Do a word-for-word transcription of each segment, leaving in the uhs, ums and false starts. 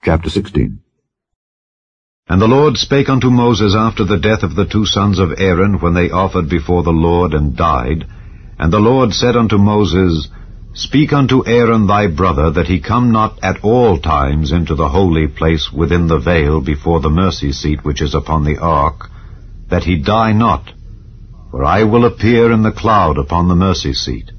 Chapter sixteen. And the Lord spake unto Moses after the death of the two sons of Aaron, when they offered before the Lord and died. And the Lord said unto Moses, Speak unto Aaron thy brother, that he come not at all times into the holy place within the veil before the mercy seat which is upon the ark, that he die not, for I will appear in the cloud upon the mercy seat.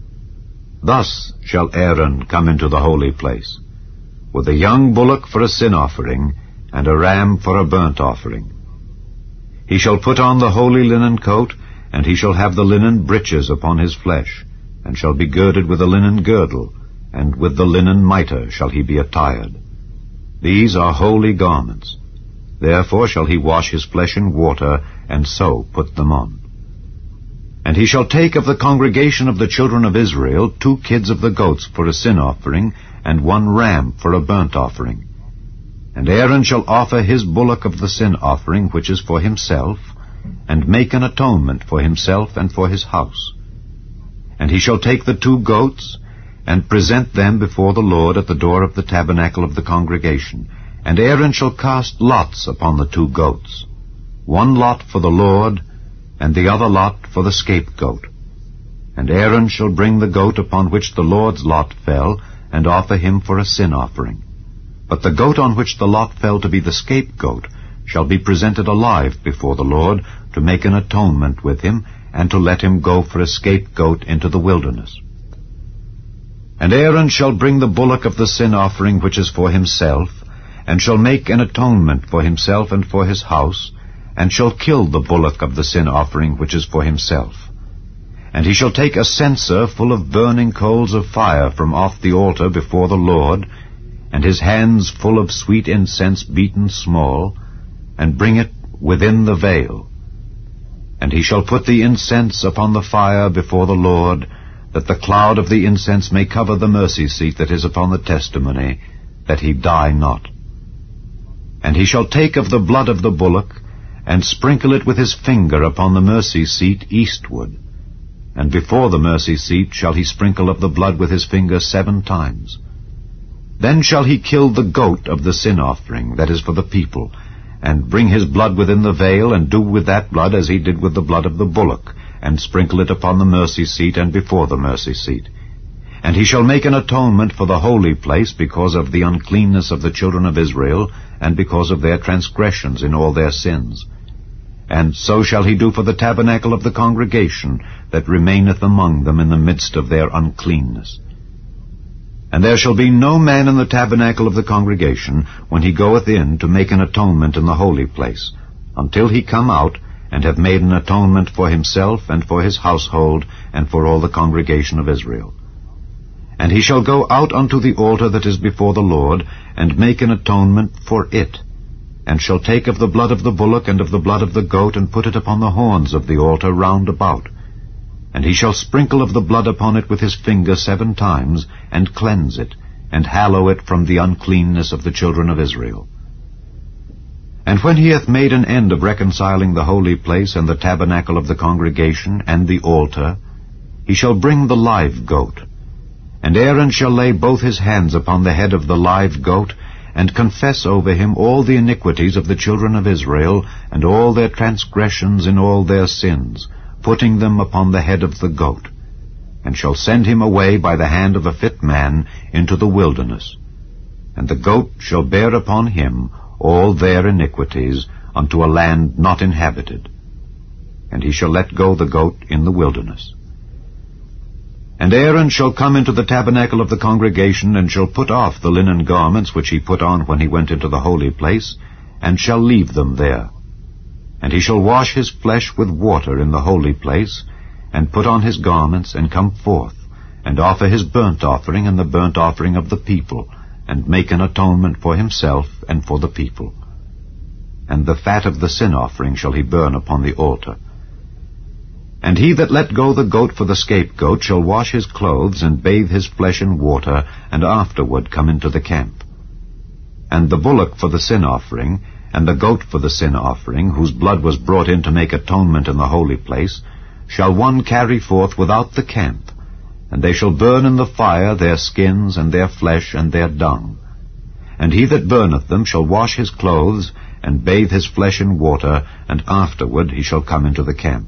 Thus shall Aaron come into the holy place, with a young bullock for a sin offering, and a ram for a burnt offering. He shall put on the holy linen coat, and he shall have the linen breeches upon his flesh, and shall be girded with a linen girdle, and with the linen mitre shall he be attired. These are holy garments. Therefore shall he wash his flesh in water, and so put them on. And he shall take of the congregation of the children of Israel two kids of the goats for a sin offering, and one ram for a burnt offering. And Aaron shall offer his bullock of the sin offering, which is for himself, and make an atonement for himself and for his house. And he shall take the two goats, and present them before the Lord at the door of the tabernacle of the congregation. And Aaron shall cast lots upon the two goats, one lot for the Lord, and the other lot for the scapegoat. And Aaron shall bring the goat upon which the Lord's lot fell, and offer him for a sin offering. But the goat on which the lot fell to be the scapegoat shall be presented alive before the Lord, to make an atonement with him, and to let him go for a scapegoat into the wilderness. And Aaron shall bring the bullock of the sin offering which is for himself, and shall make an atonement for himself and for his house, and shall kill the bullock of the sin offering which is for himself. And he shall take a censer full of burning coals of fire from off the altar before the Lord, and his hands full of sweet incense beaten small, and bring it within the veil. And he shall put the incense upon the fire before the Lord, that the cloud of the incense may cover the mercy seat that is upon the testimony, that he die not. And he shall take of the blood of the bullock, and sprinkle it with his finger upon the mercy seat eastward. And before the mercy seat shall he sprinkle of the blood with his finger seven times. Then shall he kill the goat of the sin offering, that is for the people, and bring his blood within the veil, and do with that blood as he did with the blood of the bullock, and sprinkle it upon the mercy seat and before the mercy seat. And he shall make an atonement for the holy place because of the uncleanness of the children of Israel, and because of their transgressions in all their sins. And so shall he do for the tabernacle of the congregation that remaineth among them in the midst of their uncleanness. And there shall be no man in the tabernacle of the congregation, when he goeth in to make an atonement in the holy place, until he come out, and have made an atonement for himself, and for his household, and for all the congregation of Israel. And he shall go out unto the altar that is before the Lord, and make an atonement for it, and shall take of the blood of the bullock and of the blood of the goat, and put it upon the horns of the altar round about. And he shall sprinkle of the blood upon it with his finger seven times, and cleanse it, and hallow it from the uncleanness of the children of Israel. And when he hath made an end of reconciling the holy place, and the tabernacle of the congregation, and the altar, he shall bring the live goat. And Aaron shall lay both his hands upon the head of the live goat, and confess over him all the iniquities of the children of Israel, and all their transgressions in all their sins, putting them upon the head of the goat, and shall send him away by the hand of a fit man into the wilderness. And the goat shall bear upon him all their iniquities unto a land not inhabited. And he shall let go the goat in the wilderness. And Aaron shall come into the tabernacle of the congregation, and shall put off the linen garments which he put on when he went into the holy place, and shall leave them there. And he shall wash his flesh with water in the holy place, and put on his garments, and come forth, and offer his burnt offering and the burnt offering of the people, and make an atonement for himself and for the people. And the fat of the sin offering shall he burn upon the altar. And he that let go the goat for the scapegoat shall wash his clothes, and bathe his flesh in water, and afterward come into the camp. And the bullock for the sin offering, and the goat for the sin offering, whose blood was brought in to make atonement in the holy place, shall one carry forth without the camp, and they shall burn in the fire their skins and their flesh and their dung. and he that burneth them shall wash his clothes, and bathe his flesh in water, and afterward he shall come into the camp.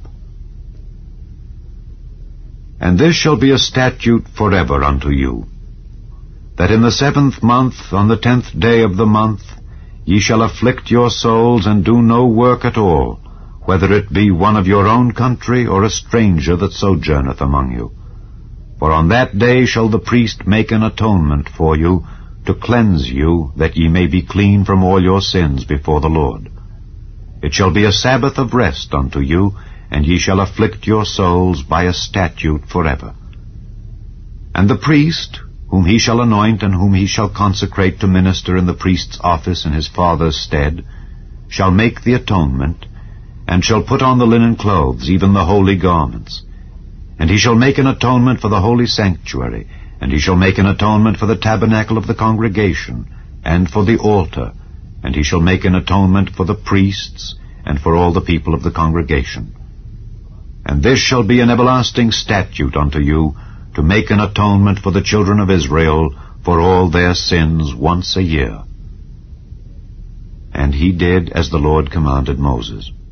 And this shall be a statute forever unto you, that in the seventh month, on the tenth day of the month, ye shall afflict your souls, and do no work at all, whether it be one of your own country, or a stranger that sojourneth among you. For on that day shall the priest make an atonement for you, to cleanse you, that ye may be clean from all your sins before the Lord. It shall be a Sabbath of rest unto you, and ye shall afflict your souls by a statute forever. And the priest, whom he shall anoint, and whom he shall consecrate to minister in the priest's office in his father's stead, shall make the atonement, and shall put on the linen clothes, even the holy garments. And he shall make an atonement for the holy sanctuary, and he shall make an atonement for the tabernacle of the congregation, and for the altar, and he shall make an atonement for the priests, and for all the people of the congregation. And this shall be an everlasting statute unto you, to make an atonement for the children of Israel for all their sins once a year. And he did as the Lord commanded Moses.